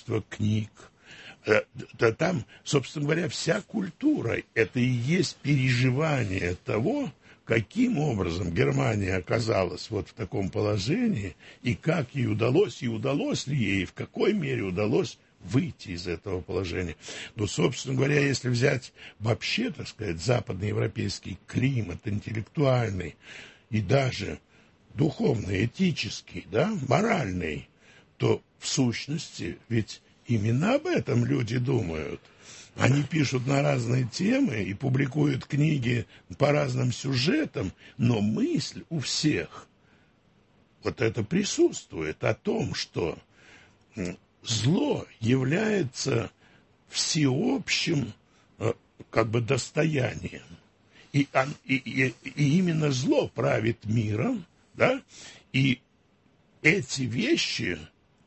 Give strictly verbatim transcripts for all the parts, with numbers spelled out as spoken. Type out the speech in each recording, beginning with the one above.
количество книг. Да, там, собственно говоря, вся культура – это и есть переживание того, каким образом Германия оказалась вот в таком положении, и как ей удалось, и удалось ли ей, и в какой мере удалось выйти из этого положения. Но, собственно говоря, если взять вообще, так сказать, западноевропейский климат, интеллектуальный и даже духовный, этический, да, моральный, то в сущности ведь именно об этом люди думают. Они пишут на разные темы и публикуют книги по разным сюжетам, но мысль у всех вот это присутствует о том, что зло является всеобщим как бы достоянием. И, и, и, и именно зло правит миром, да, и эти вещи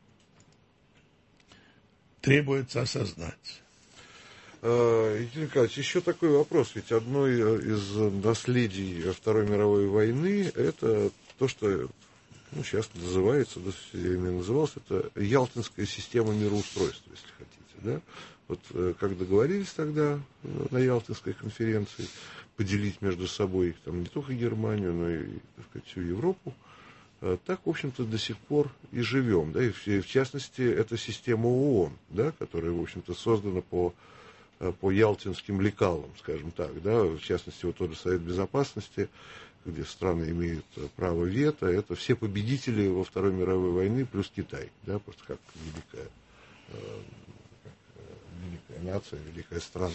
требуется осознать. Евгений Николаевич, еще такой вопрос. Ведь одно из наследий Второй мировой войны – это то, что ну, сейчас называется, до все время называлось, это Ялтинская система мироустройства, если хотите. Да? Вот как договорились тогда на Ялтинской конференции поделить между собой там, не только Германию, но и так сказать, всю Европу, так, в общем-то, до сих пор и живем. Да? И в, в частности, это система ООН, да, которая, в общем-то, создана по, по ялтинским лекалам, скажем так. Да? В частности, вот тот же Совет Безопасности, где страны имеют право вето, это все победители во Второй мировой войны плюс Китай, да, просто как великая, э, как великая нация, великая страна.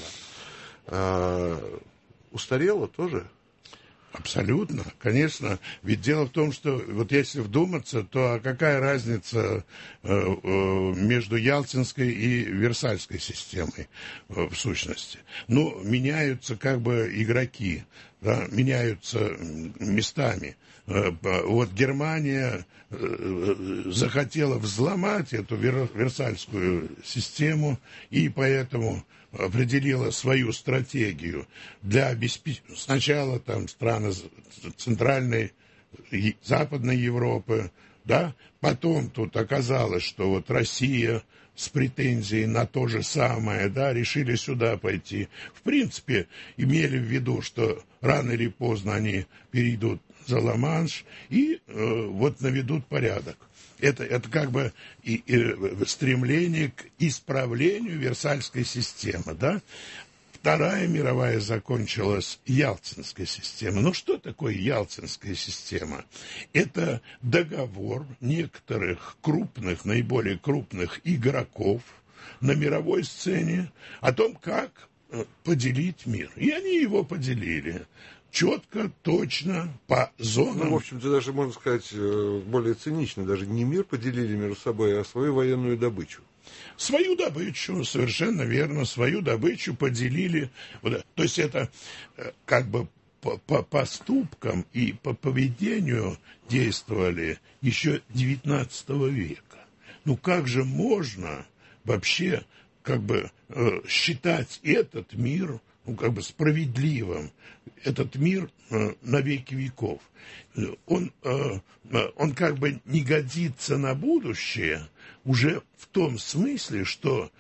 А, устарела тоже? Абсолютно, конечно. Ведь дело в том, что вот если вдуматься, то какая разница э, э, между Ялтинской и Версальской системой э, в сущности? Ну, меняются как бы игроки, да, меняются местами. Э, вот Германия э, захотела взломать эту вер, Версальскую систему, и поэтому определила свою стратегию для обеспечения сначала там страны Центральной и Западной Европы, да, потом тут оказалось, что вот Россия с претензией на то же самое, да, решили сюда пойти. В принципе, имели в виду, что рано или поздно они перейдут за Ла-Манш и э, вот наведут порядок. Это, это как бы и, и стремление к исправлению Версальской системы, да? Вторая мировая закончилась Ялтинской системой. Ну, что такое Ялтинская система? Это договор некоторых крупных, наиболее крупных игроков на мировой сцене о том, как поделить мир. И они его поделили. Четко, точно, по зонам. Ну, в общем-то, даже, можно сказать, более цинично, даже не мир поделили между собой, а свою военную добычу. Свою добычу, совершенно верно, свою добычу поделили. То есть это как бы по, по поступкам и по поведению действовали еще девятнадцатого века. Ну как же можно вообще как бы считать этот мир ну, как бы справедливым, этот мир э, на веки веков. Он, э, он как бы не годится на будущее уже в том смысле, что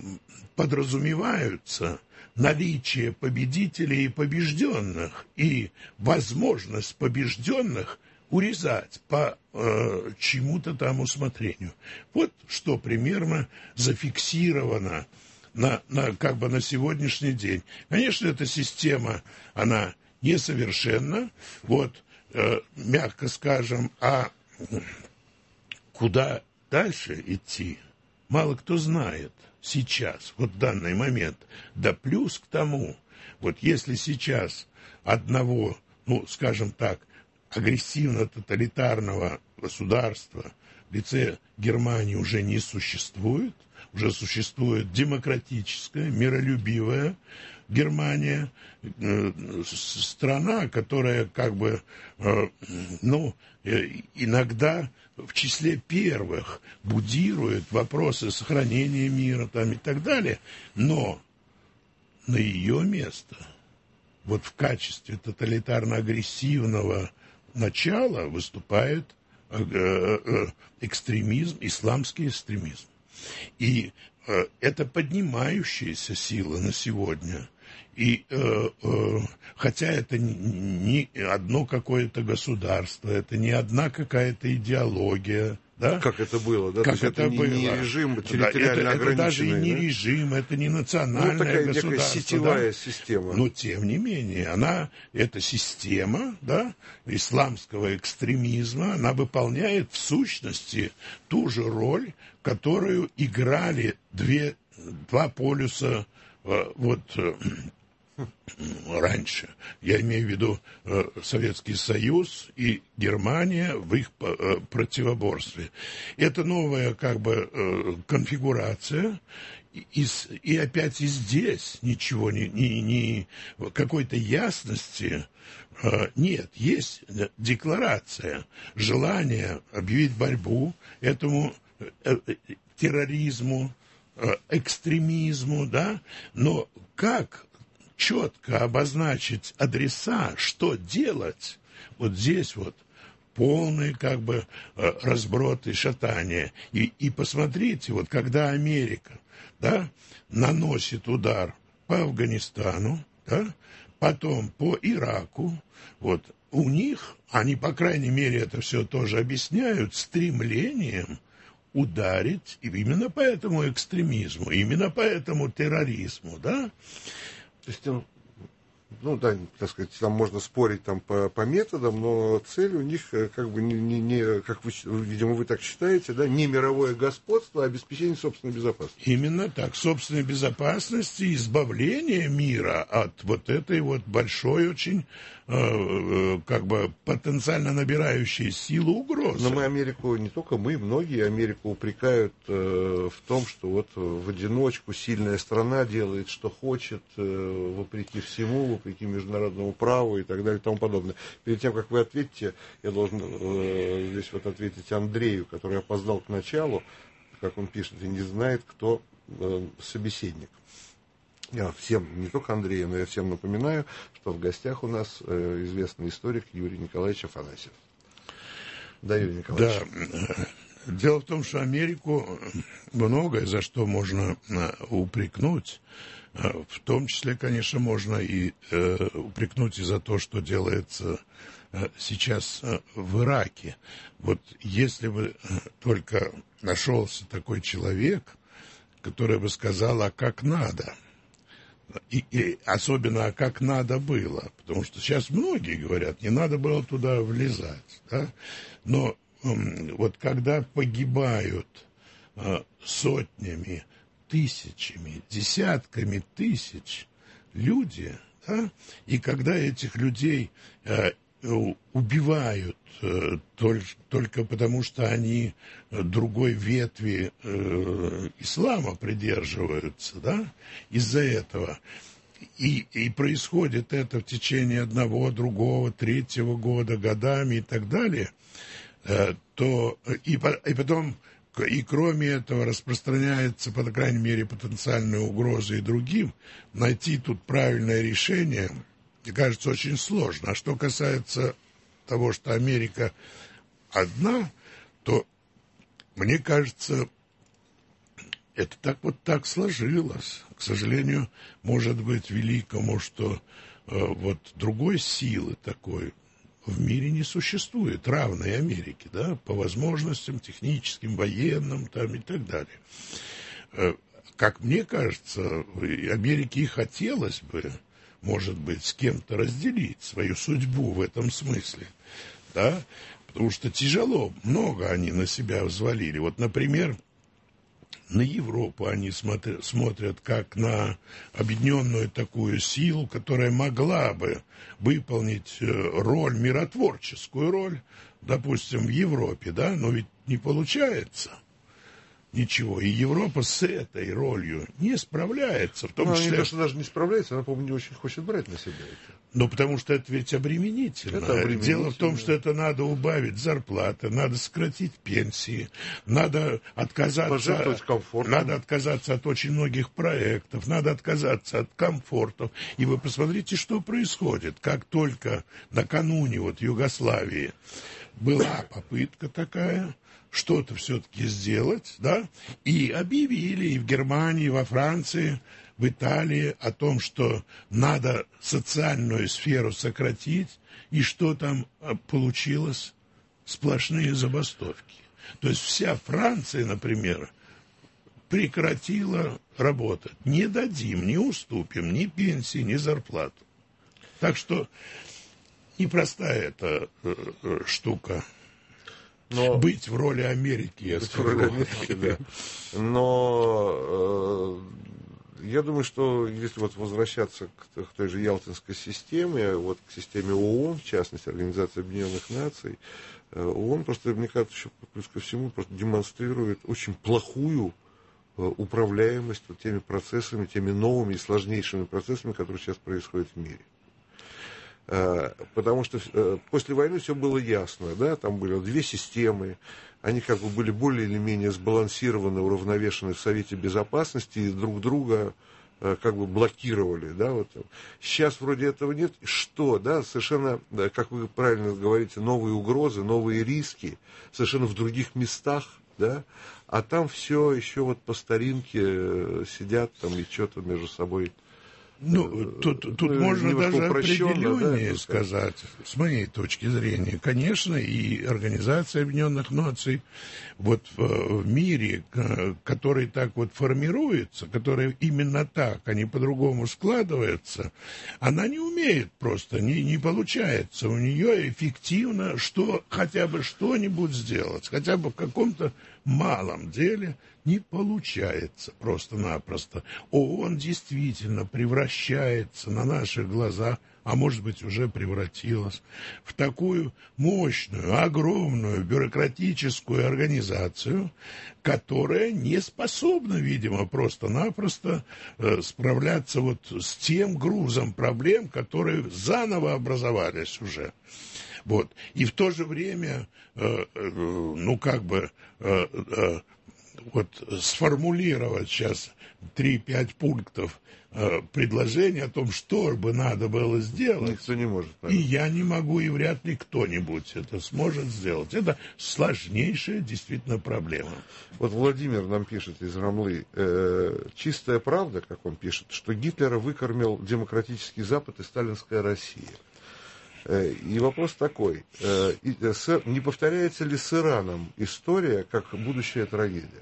подразумеваются наличие победителей и побежденных и возможность побежденных урезать по э, чему-то там усмотрению. Вот что примерно зафиксировано На, на, как бы на сегодняшний день. Конечно, эта система, она несовершенна, вот, э, мягко скажем, а куда дальше идти, мало кто знает сейчас, вот в данный момент. Да плюс к тому, вот если сейчас одного, ну, скажем так, агрессивно-тоталитарного государства в лице Германии уже не существует, уже существует демократическая, миролюбивая Германия, э, страна, которая как бы, э, ну, э, иногда в числе первых будирует вопросы сохранения мира там и так далее, но на ее место, вот в качестве тоталитарно-агрессивного начала выступает э, э, экстремизм, исламский экстремизм. И э, это поднимающаяся сила на сегодня. И э, э, хотя это не, не одно какое-то государство, это не одна какая-то идеология, да? Как это было, да? Как То есть это, это было. Не, не режим территориально да, это, это даже и не да? режим, это не национальное ну, такая государство. Некая сетевая да? система. Но тем не менее, она, эта система, да, исламского экстремизма, она выполняет в сущности ту же роль, которую играли две, два полюса э, вот э, раньше. Я имею в виду э, Советский Союз и Германия в их э, противоборстве. Это новая как бы э, конфигурация. И, и опять и здесь ничего, ни, ни, ни какой-то ясности э, нет. Есть декларация, желание объявить борьбу этому э, э, терроризму, э, экстремизму, да, но как четко обозначить адреса, что делать, вот здесь вот полный как бы разброд и шатание. И, и посмотрите, вот когда Америка, да, наносит удар по Афганистану, да, потом по Ираку, вот у них, они, по крайней мере, это все тоже объясняют, стремлением ударить именно по этому экстремизму, именно по этому терроризму, да. То есть, ну да, так сказать, там можно спорить там по, по методам, но цель у них как бы не, не, не, как вы, видимо, вы так считаете, да, не мировое господство, а обеспечение собственной безопасности. Именно так, собственной безопасности и избавление мира от вот этой вот большой очень э, как бы потенциально набирающей силу угрозы. Но мы Америку, не только мы, многие Америку упрекают э, в том, что вот в одиночку сильная страна делает, что хочет, э, вопреки всему, вопреки международному праву и так далее и тому подобное. Перед тем, как вы ответите, я должен э, здесь вот ответить Андрею, который опоздал к началу, как он пишет, и не знает, кто э, собеседник. Я всем, не только Андрею, но я всем напоминаю, что в гостях у нас э, известный историк Юрий Николаевич Афанасьев. Да, Юрий Николаевич. Да. Дело в том, что Америку многое за что можно упрекнуть. В том числе, конечно, можно и э, упрекнуть и за то, что делается э, сейчас э, в Ираке. Вот если бы только нашелся такой человек, который бы сказал, а как надо. И, и особенно, а как надо было. Потому что сейчас многие говорят, не надо было туда влезать. Да? Но э, вот когда погибают э, сотнями, тысячами, десятками тысяч люди, да, и когда этих людей э, убивают э, только, только потому, что они другой ветви э, ислама придерживаются, да, из-за этого, и, и происходит это в течение одного, другого, третьего года, годами и так далее, э, то и, и потом и кроме этого распространяется, по крайней мере, потенциальная угроза и другим, найти тут правильное решение, мне кажется, очень сложно. А что касается того, что Америка одна, то, мне кажется, это так вот так сложилось. К сожалению, может быть, великому, что э, вот другой силы такой в мире не существует, равной Америке, да, по возможностям техническим, военным там, и так далее. Как мне кажется, Америке и хотелось бы, может быть, с кем-то разделить свою судьбу в этом смысле, да, потому что тяжело, много они на себя взвалили. Вот, например, на Европу они смотрят, смотрят как на объединенную такую силу, которая могла бы выполнить роль, миротворческую роль, допустим, в Европе, да, но ведь не получается ничего. И Европа с этой ролью не справляется. В том ну, числе... не то, что даже не справляется, она, по-моему, не очень хочет брать на себя это. Ну, потому что это ведь обременительно. Это обременительно. Дело в том, что это надо убавить зарплаты, надо сократить пенсии, надо отказаться, надо отказаться от очень многих проектов, надо отказаться от комфортов. И вы посмотрите, что происходит. Как только накануне вот Югославии была попытка такая, что-то все-таки сделать, да, и объявили и в Германии, и во Франции, в Италии о том, что надо социальную сферу сократить, и что там получилось? Сплошные забастовки. То есть вся Франция, например, прекратила работать. Не дадим, не уступим ни пенсии, ни зарплату. Так что непростая эта э, э, штука. Но... Быть в роли Америки, я скажу. В роли Америки, да. Но э, я думаю, что если вот возвращаться к, к той же Ялтинской системе, вот к системе ООН, в частности, Организации Объединенных Наций, э, ООН просто, мне кажется, еще плюс ко всему просто демонстрирует очень плохую управляемость вот теми процессами, теми новыми и сложнейшими процессами, которые сейчас происходят в мире. Потому что после войны все было ясно, да, там были две системы, они как бы были более или менее сбалансированы, уравновешены в Совете Безопасности и друг друга как бы блокировали, да, вот. Сейчас вроде этого нет. Что, да, совершенно, как вы правильно говорите, новые угрозы, новые риски, совершенно в других местах, да, а там все еще вот по старинке сидят там и что-то между собой. Ну, тут, тут ну, можно даже определеннее да, сказать, с моей точки зрения. Конечно, и Организация Объединенных Наций вот в, в мире, который так вот формируется, который именно так, а не по-другому складывается, она не умеет просто, не, не получается у нее эффективно что, хотя бы что-нибудь сделать, хотя бы в каком-то малом деле не получается просто-напросто. ООН действительно превращается на наших глазах, а может быть уже превратилась, в такую мощную, огромную бюрократическую организацию, которая не способна, видимо, просто-напросто э, справляться вот с тем грузом проблем, которые заново образовались уже. Вот. И в то же время, э, э, ну, как бы, э, э, вот сформулировать сейчас три-пять пунктов э, предложения о том, что бы надо было сделать. Никто не может. И я не могу, и вряд ли кто-нибудь это сможет сделать. Это сложнейшая действительно проблема. Вот Владимир нам пишет из Рамлы. Э, чистая правда, как он пишет, что Гитлера выкормил демократический Запад и сталинская Россия. И вопрос такой, не повторяется ли с Ираном история как будущая трагедия?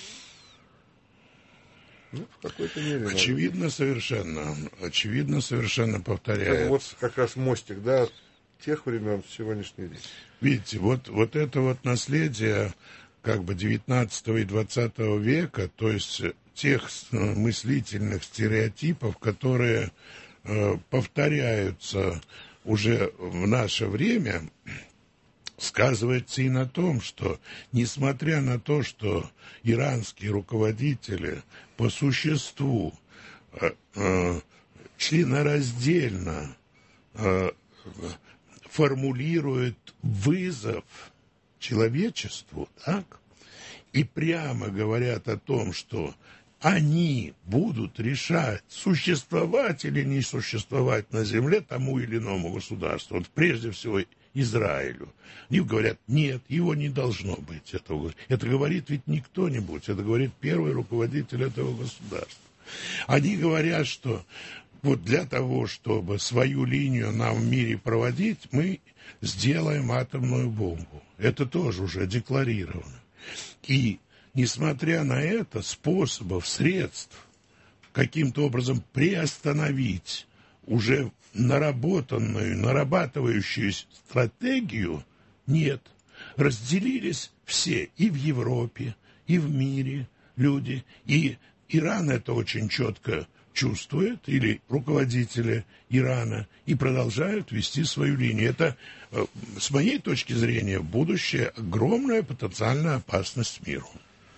Ну, в какой-то мере. Очевидно, наверное. совершенно. Очевидно, совершенно повторяется. Вот как раз мостик, да, тех времен в сегодняшний день. Видите, вот, вот это вот наследие как бы девятнадцатого и двадцатого века, то есть тех мыслительных стереотипов, которые э, повторяются уже в наше время, сказывается и на том, что, несмотря на то, что иранские руководители по существу э, э, членораздельно э, формулируют вызов человечеству, так, и прямо говорят о том, что они будут решать, существовать или не существовать на земле тому или иному государству. Вот прежде всего Израилю. Они говорят, нет, его не должно быть. Этого. Это говорит ведь не кто-нибудь, это говорит первый руководитель этого государства. Они говорят, что вот для того, чтобы свою линию нам в мире проводить, мы сделаем атомную бомбу. Это тоже уже декларировано. И несмотря на это, способов, средств каким-то образом приостановить уже наработанную, нарабатывающую стратегию нет. Разделились все и в Европе, и в мире люди. И Иран это очень четко чувствует, или руководители Ирана, и продолжают вести свою линию. Это, с моей точки зрения, будущее огромная потенциальная опасность миру.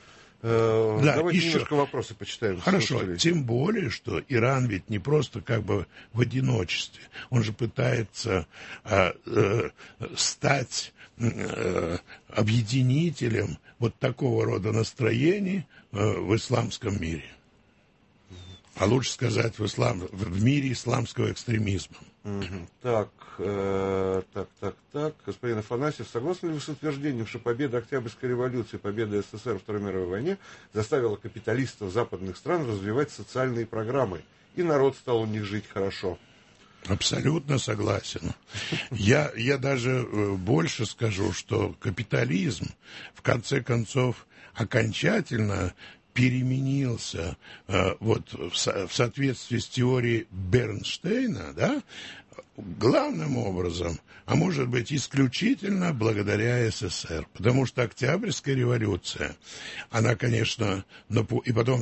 Э, да, давайте еще немножко вопросы почитаем. Хорошо, тем более, что Иран ведь не просто как бы в одиночестве. Он же пытается э, э, стать э, объединителем вот такого рода настроений э, в исламском мире. а лучше сказать в, ислам, в мире исламского экстремизма. Угу. Так, э, так, так, так. Господин Афанасьев, согласны ли вы с утверждением, что победа Октябрьской революции, победа СССР во Второй мировой войне заставила капиталистов западных стран развивать социальные программы, и народ стал у них жить хорошо? Абсолютно согласен. Я, я даже больше скажу, что капитализм, в конце концов, окончательно переменился э, вот, в, со, в соответствии с теорией Бернштейна, да, главным образом, а может быть исключительно благодаря СССР. Потому что Октябрьская революция, она, конечно, и потом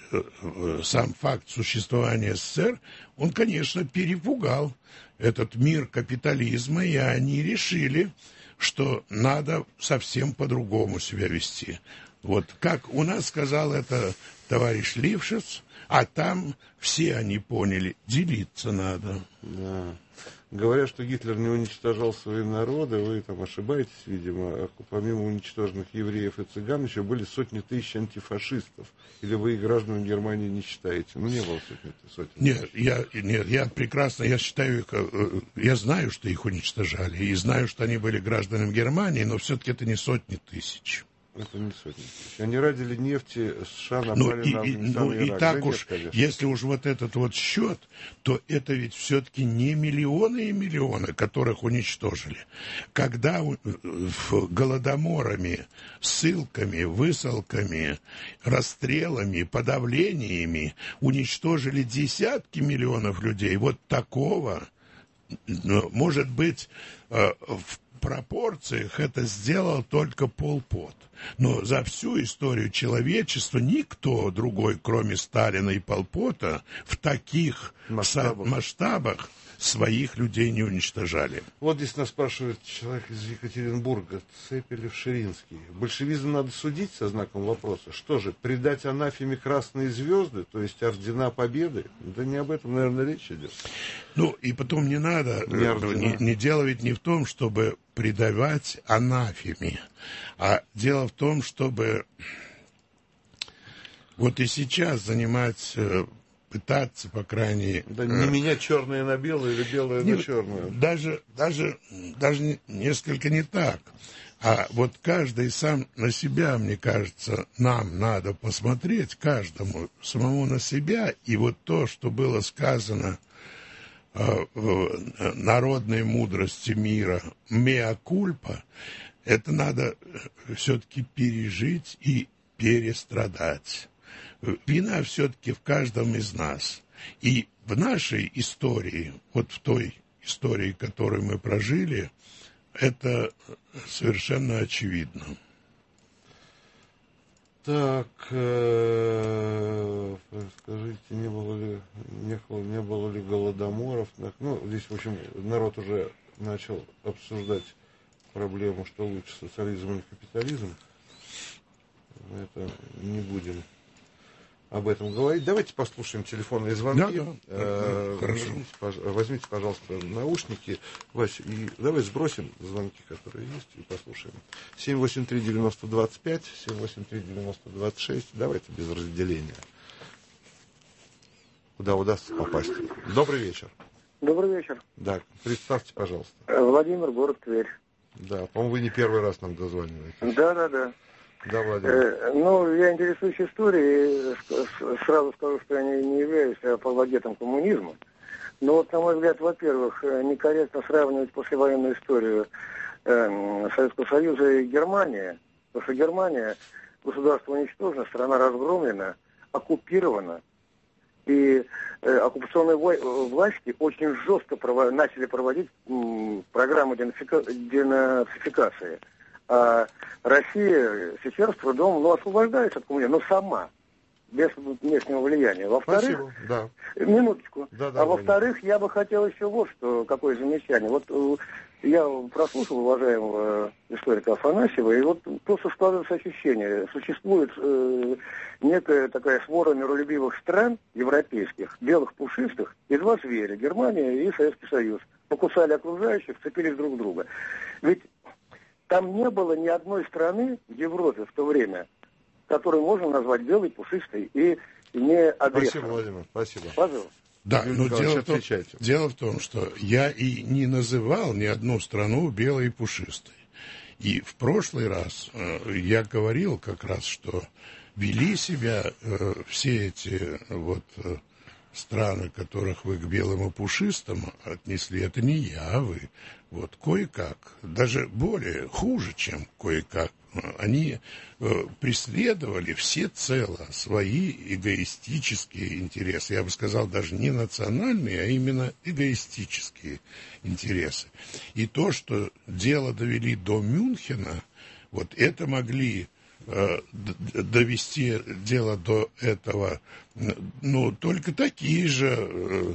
сам факт существования СССР, он, конечно, перепугал этот мир капитализма, и они решили, что надо совсем по-другому себя вести. Вот как у нас сказал это товарищ Лившиц, а там все они поняли, делиться надо. Да. Говорят, что Гитлер не уничтожал свои народы, вы там ошибаетесь, видимо. Помимо уничтоженных евреев и цыган еще были сотни тысяч антифашистов. Или вы их гражданами Германии не считаете? Ну, не было сотни тысяч. Нет, я, нет, я прекрасно, я считаю их, я знаю, что их уничтожали, и знаю, что они были гражданами Германии, но все-таки это не сотни тысяч. Это не сотни тысяч. Они ради нефти США напали ну, и, на Афганистан ну, и Ирак. И так да уж, нет, если уж вот этот вот счет, то это ведь все-таки не миллионы и миллионы, которых уничтожили. Когда голодоморами, ссылками, высылками, расстрелами, подавлениями уничтожили десятки миллионов людей, вот такого, может быть, в пропорциях это сделал только Пол Пот. Но за всю историю человечества никто другой, кроме Сталина и Пол Пота, в таких масштабах, масштабах своих людей не уничтожали. Вот здесь нас спрашивает человек из Екатеринбурга, Цепелев Ширинский. Большевизм надо судить со знаком вопроса. Что же, придать анафеме красные звезды, то есть ордена победы? Да не об этом, наверное, речь идет. Ну, и потом не надо, не, не, не дело ведь не в том, чтобы придавать анафеме, а дело в том, чтобы вот и сейчас занимать, пытаться, по крайней мере... Да не менять черное на белое или белое не, на черное. Даже, даже, даже несколько не так. А вот каждый сам на себя, мне кажется, нам надо посмотреть, каждому самому на себя, и вот то, что было сказано в народной мудрости мира «меа кульпа», это надо все-таки пережить и перестрадать. Вина все-таки в каждом из нас. И в нашей истории, вот в той истории, которую мы прожили, это совершенно очевидно. Так, э, скажите, не было ли, не было, не было ли голодоморов? Ну, здесь, в общем, народ уже начал обсуждать проблему, что лучше, социализм или капитализм. Это не будем об этом говорить. Давайте послушаем телефонные звонки. Да, да. Э, Хорошо. Возьмите, возьмите, пожалуйста, наушники. Вась, и давай сбросим звонки, которые есть, и послушаем. семь восемь три девяносто двадцать пять, семь восемь три девяносто двадцать шесть. Давайте без разделения. Куда удастся попасть. Добрый вечер. Добрый вечер. Да, представьте, пожалуйста. Владимир, город Тверь. Да, по-моему, вы не первый раз нам дозваниваетесь. Да, да, да. Да, Владимир. Э, ну, я интересуюсь историей, и сразу скажу, что я не, не являюсь апологетом коммунизма. Но вот, на мой взгляд, во-первых, некорректно сравнивать послевоенную историю э, Советского Союза и Германии, потому что Германия, государство уничтожено, страна разгромлена, оккупирована. И э, оккупационные власти очень жестко прово- начали проводить м, программу денацифика- денацификации. А Россия сейчас с трудом, ну, освобождается от коммунизма, но сама, без внешнего влияния. Во-вторых, Спасибо, да. Минуточку. Да, да, а во-вторых, я бы хотел еще вот что, какое замечание. Вот э, я прослушал уважаемого историка Афанасьева, и вот просто складывается ощущение, существует э, некая такая свора миролюбивых стран европейских, белых пушистых, и два зверя, Германия и Советский Союз. Покусали окружающих, вцепились друг в друга. Ведь там не было ни одной страны в Европе в то время, который можно назвать белой, пушистой и не агрессором. Спасибо, Владимир, спасибо. Пожалуйста. Да, Юрий но Николаевич, дело в, том, отвечайте. дело в том, что я и не называл ни одну страну белой и пушистой. И в прошлый раз э, я говорил как раз, что вели себя э, все эти вот э, страны, которых вы к белым и пушистым отнесли, это не я, а вы. Вот кое-как, даже более, хуже, чем кое-как, они э, преследовали всецело свои эгоистические интересы. Я бы сказал, даже не национальные, а именно эгоистические интересы. И то, что дело довели до Мюнхена, вот это могли э, довести дело до этого, ну, только такие же э,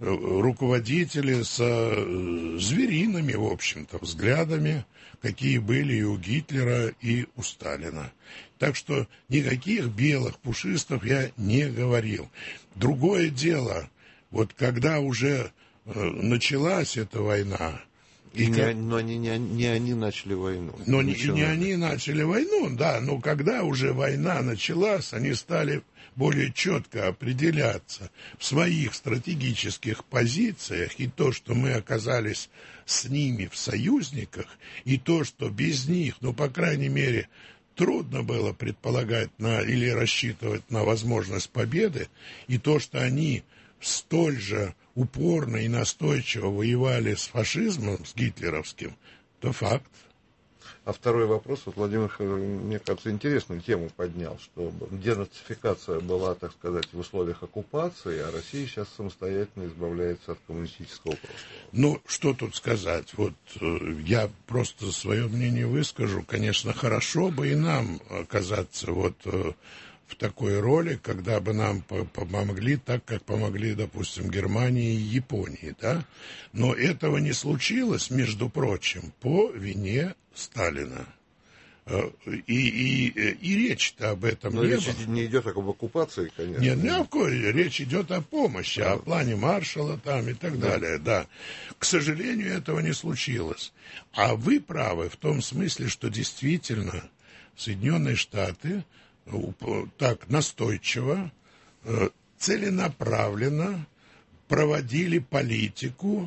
руководители со звериными, в общем-то, взглядами, какие были и у Гитлера, и у Сталина. Так что никаких белых пушистов я не говорил. Другое дело, вот когда уже э, началась эта война... И не, как... Но они, не, не они начали войну. Но не, не они начали войну, да, но когда уже война началась, они стали более четко определяться в своих стратегических позициях, и то, что мы оказались с ними в союзниках, и то, что без них, ну, по крайней мере, трудно было предполагать на, или рассчитывать на возможность победы, и то, что они столь же упорно и настойчиво воевали с фашизмом, с гитлеровским, то факт. А второй вопрос, вот Владимир, мне кажется, интересную тему поднял, что денацификация была, так сказать, в условиях оккупации, а Россия сейчас самостоятельно избавляется от коммунистического прошлого. Ну, что тут сказать? Вот э, я просто свое мнение выскажу. Конечно, хорошо бы и нам оказаться вот э, в такой роли, когда бы нам помогли так, как помогли, допустим, Германии и Японии, да? Но этого не случилось, между прочим, по вине Сталина. И, и, и речь-то об этом Но не речь было. не идет об оккупации, конечно. Нет, ни о коей. Речь идет о помощи, да. О плане Маршалла там и так да. далее, да. К сожалению, этого не случилось. А вы правы в том смысле, что действительно Соединенные Штаты так настойчиво, целенаправленно проводили политику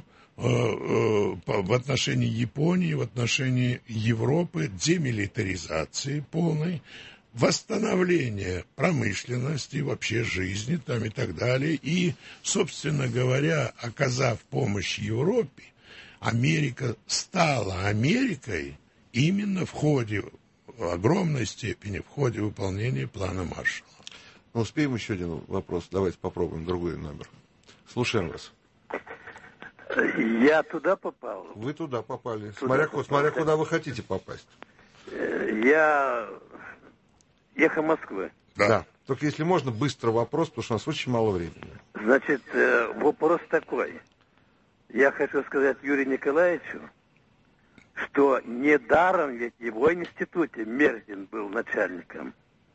в отношении Японии, в отношении Европы, демилитаризации полной, восстановления промышленности, вообще жизни там и так далее. И, собственно говоря, оказав помощь Европе, Америка стала Америкой именно в ходе, в огромной степени, в ходе выполнения плана Маршалла. Ну, успеем еще один вопрос. Давайте попробуем другой номер. Слушаем вас. Я туда попал. Вы туда попали. Туда смотря, попал. смотря куда вы хотите попасть. Я эхо Москвы. Да. да. Только если можно, быстро вопрос, потому что у нас очень мало времени. Значит, вопрос такой. Я хочу сказать Юрию Николаевичу, что недаром ведь его в институте Мерзин был начальником.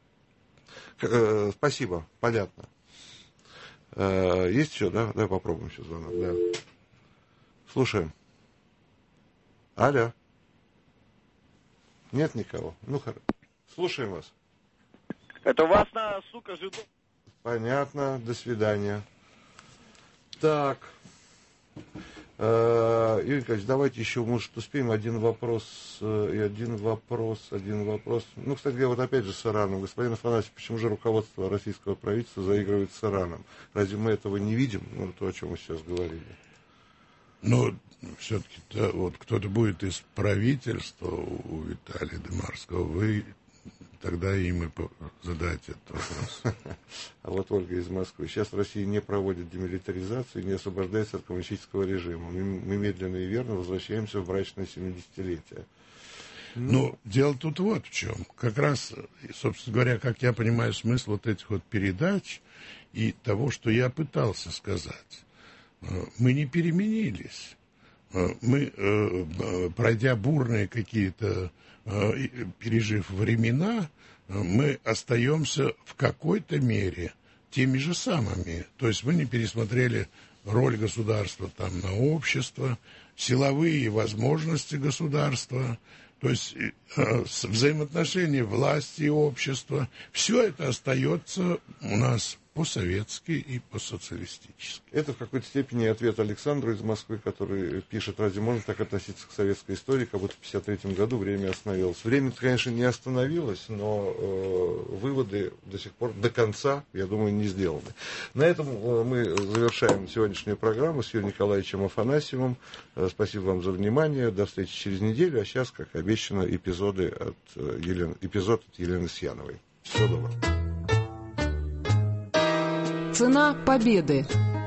Э, спасибо, понятно. Э, есть еще, да? Давай попробуем еще звонок. Да. Слушаем. Алло. Нет никого? Ну, хорошо. Слушаем вас. Это вас на, сука, жду. Понятно. До свидания. Так. Э, Юрий Николаевич, давайте еще, может, успеем один вопрос, и один вопрос, один вопрос. Ну, кстати говоря, вот опять же с Ираном. Господин Афанасьев, почему же руководство российского правительства заигрывает с Ираном? Разве мы этого не видим? Ну, то, о чем мы сейчас говорили. Но все-таки вот кто-то будет из правительства у Виталия Демарского, вы тогда им и задайте этот вопрос. А вот Ольга из Москвы. Сейчас Россия не проводит демилитаризацию и не освобождается от коммунистического режима. Мы медленно и верно возвращаемся в брачное семидесятилетие. Ну, дело тут вот в чем. Как раз, собственно говоря, как я понимаю смысл вот этих вот передач и того, что я пытался сказать. Мы не переменились. Мы, пройдя бурные какие-то, пережив времена, мы остаемся в какой-то мере теми же самыми. То есть мы не пересмотрели роль государства там на общество, силовые возможности государства. То есть э, взаимоотношения власти и общества, все это остается у нас по-советски и по-социалистически. Это в какой-то степени ответ Александру из Москвы, который пишет, разве можно так относиться к советской истории, как будто в пятьдесят третьем году время остановилось. Время, конечно, не остановилось, но э, выводы до сих пор до конца, я думаю, не сделаны. На этом э, мы завершаем сегодняшнюю программу с Юрием Николаевичем Афанасьевым. Э, спасибо вам за внимание. До встречи через неделю. А сейчас, как обещано, эпизоды от, э, Елены, эпизод от Елены Сьяновой. Всего доброго. Цена победы.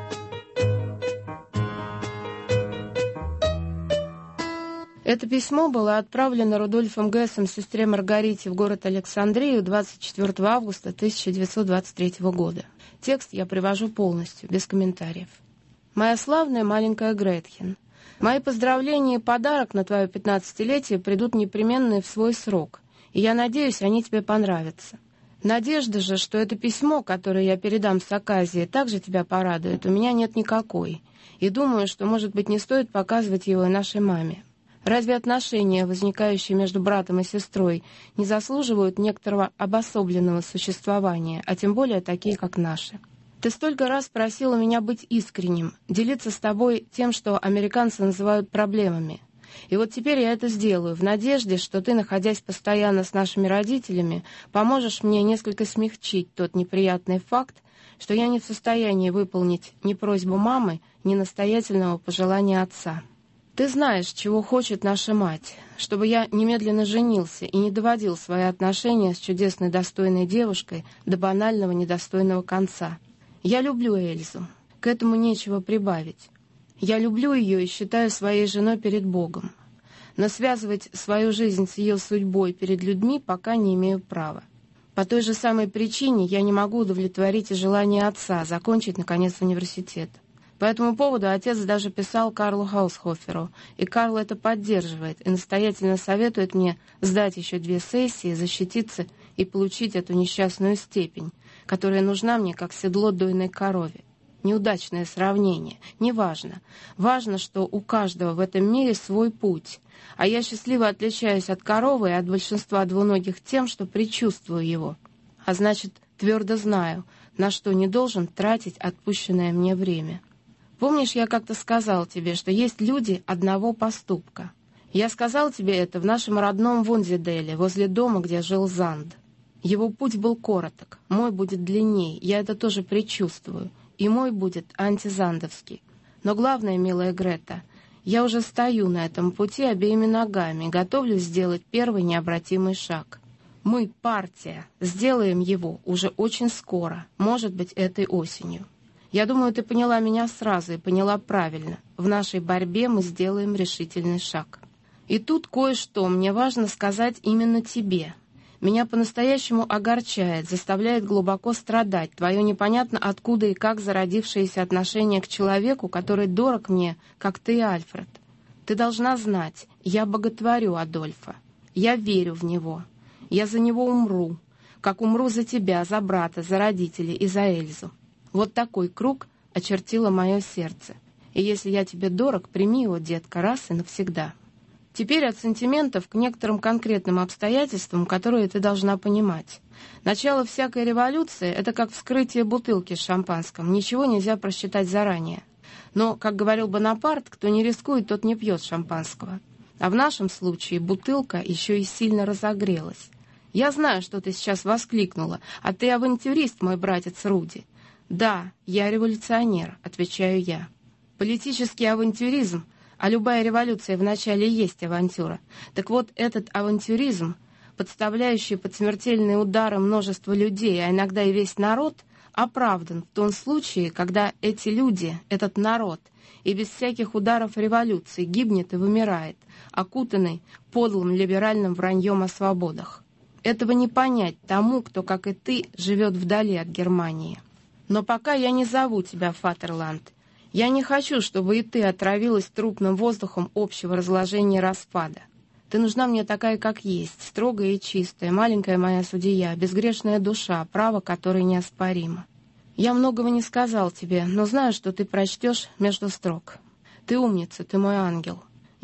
Это письмо было отправлено Рудольфом Гессом сестре Маргарите в город Александрию двадцать четвёртого августа тысяча девятьсот двадцать третьего года. Текст я привожу полностью, без комментариев. «Моя славная маленькая Гретхен, мои поздравления и подарок на твое пятнадцатилетие придут непременно и в свой срок, и я надеюсь, они тебе понравятся. Надежды же, что это письмо, которое я передам с Аказии, также тебя порадует, у меня нет никакой. И думаю, что, может быть, не стоит показывать его и нашей маме. Разве отношения, возникающие между братом и сестрой, не заслуживают некоторого обособленного существования, а тем более такие, как наши? Ты столько раз просила меня быть искренним, делиться с тобой тем, что американцы называют проблемами. И вот теперь я это сделаю, в надежде, что ты, находясь постоянно с нашими родителями, поможешь мне несколько смягчить тот неприятный факт, что я не в состоянии выполнить ни просьбу мамы, ни настоятельного пожелания отца. Ты знаешь, чего хочет наша мать, чтобы я немедленно женился и не доводил свои отношения с чудесной достойной девушкой до банального недостойного конца. Я люблю Эльзу, к этому нечего прибавить. Я люблю ее и считаю своей женой перед Богом. Но связывать свою жизнь с ее судьбой перед людьми пока не имею права. По той же самой причине я не могу удовлетворить и желание отца закончить, наконец, университет. По этому поводу отец даже писал Карлу Хаусхоферу, и Карл это поддерживает и настоятельно советует мне сдать еще две сессии, защититься и получить эту несчастную степень, которая нужна мне как седло дойной корове. Неудачное сравнение. Неважно. Важно, что у каждого в этом мире свой путь. А я счастливо отличаюсь от коровы и от большинства двуногих тем, что предчувствую его. А значит, твердо знаю, на что не должен тратить отпущенное мне время. Помнишь, я как-то сказал тебе, что есть люди одного поступка? Я сказал тебе это в нашем родном Вунзиделе, возле дома, где жил Занд. Его путь был короток, мой будет длинней, я это тоже предчувствую. И мой будет антизандовский. Но главное, милая Грета, я уже стою на этом пути обеими ногами, готовлюсь сделать первый необратимый шаг. Мы, партия, сделаем его уже очень скоро, может быть, этой осенью. Я думаю, ты поняла меня сразу и поняла правильно. В нашей борьбе мы сделаем решительный шаг. И тут кое-что мне важно сказать именно тебе. Меня по-настоящему огорчает, заставляет глубоко страдать твое непонятно откуда и как зародившееся отношение к человеку, который дорог мне, как ты и Альфред. Ты должна знать, я боготворю Адольфа. Я верю в него. Я за него умру, как умру за тебя, за брата, за родителей и за Эльзу. Вот такой круг очертило мое сердце. И если я тебе дорог, прими его, детка, раз и навсегда. Теперь от сантиментов к некоторым конкретным обстоятельствам, которые ты должна понимать. Начало всякой революции — это как вскрытие бутылки с шампанским. Ничего нельзя просчитать заранее. Но, как говорил Бонапарт, кто не рискует, тот не пьет шампанского. А в нашем случае бутылка еще и сильно разогрелась. Я знаю, что ты сейчас воскликнула, а ты авантюрист, мой братец Руди. Да, я революционер, отвечаю я. Политический авантюризм, а любая революция вначале есть авантюра. Так вот, этот авантюризм, подставляющий под смертельные удары множество людей, а иногда и весь народ, оправдан в том случае, когда эти люди, этот народ, и без всяких ударов революции гибнет и вымирает, окутанный подлым либеральным враньем о свободах. Этого не понять тому, кто, как и ты, живет вдали от Германии. Но пока я не зову тебя, Фатерланд. Я не хочу, чтобы и ты отравилась трупным воздухом общего разложения и распада. Ты нужна мне такая, как есть, строгая и чистая, маленькая моя судья, безгрешная душа, право которой неоспоримо. Я многого не сказал тебе, но знаю, что ты прочтешь между строк. Ты умница, ты мой ангел.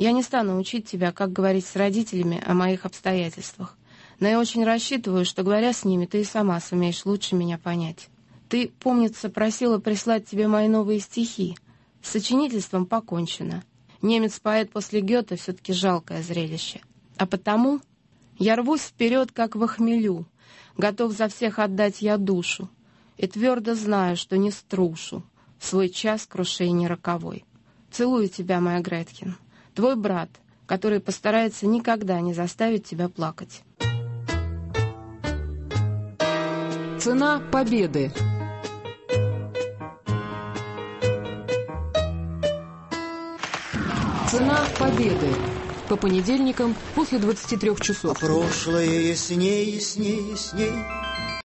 Я не стану учить тебя, как говорить с родителями о моих обстоятельствах, но я очень рассчитываю, что, говоря с ними, ты и сама сумеешь лучше меня понять. Ты, помнится, просила прислать тебе мои новые стихи. С сочинительством покончено. Немец-поэт после Гёте все-таки жалкое зрелище. А потому я рвусь вперед, как во хмелю, готов за всех отдать я душу, и твердо знаю, что не струшу свой час крушения роковой. Целую тебя, моя Греткин, твой брат, который постарается никогда не заставить тебя плакать. Цена победы. Цена победы. По понедельникам после двадцати трёх часов. А прошлое ясней, ясней, ясней